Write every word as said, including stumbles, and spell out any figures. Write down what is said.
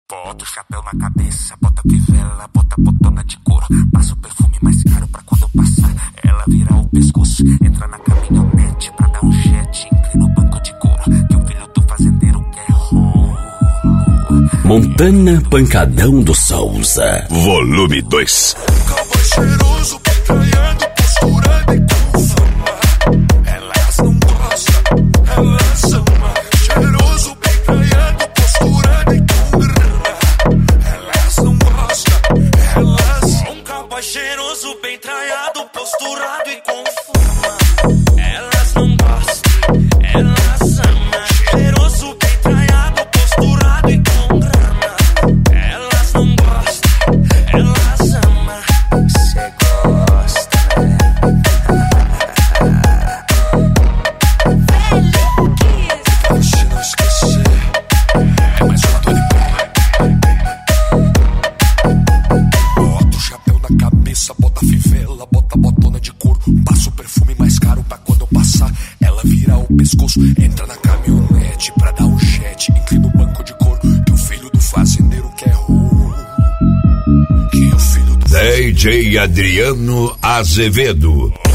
Bota o chapéu na cabeça, bota fivela, bota botona de couro. Passa o perfume mais caro pra quando passar ela virar o pescoço. Entra na caminhonete pra dar um jet, inclina o banco de couro, que o filho do fazendeiro quer rolo. Montana Pancadão do Souza, volume dois. Cowboy cheiroso, petralhando, posturando e com fama. Elas não gostam, elas ama. Cheiroso, petralhando, posturando e com grana. Elas não gostam, elas ama. Um cowboy cheiroso, bem traiado, posturado e com fama. Elas não gostam, elas ama. Cheiroso, bem traiado, posturado e com grana. Elas não gostam, elas ama. Cê gosta, né? Pra você não esquecer, é mais uma dor de bota o chapéu na cabeça, bota a fivela, bota a botona de couro. Passa o perfume mais caro pra quando eu passar ela vira o pescoço. Entra na caminhonete pra dar um jet, inclina o banco de couro, que o filho do fazendeiro quer rolo. Que o filho do D J Adriano Azevedo.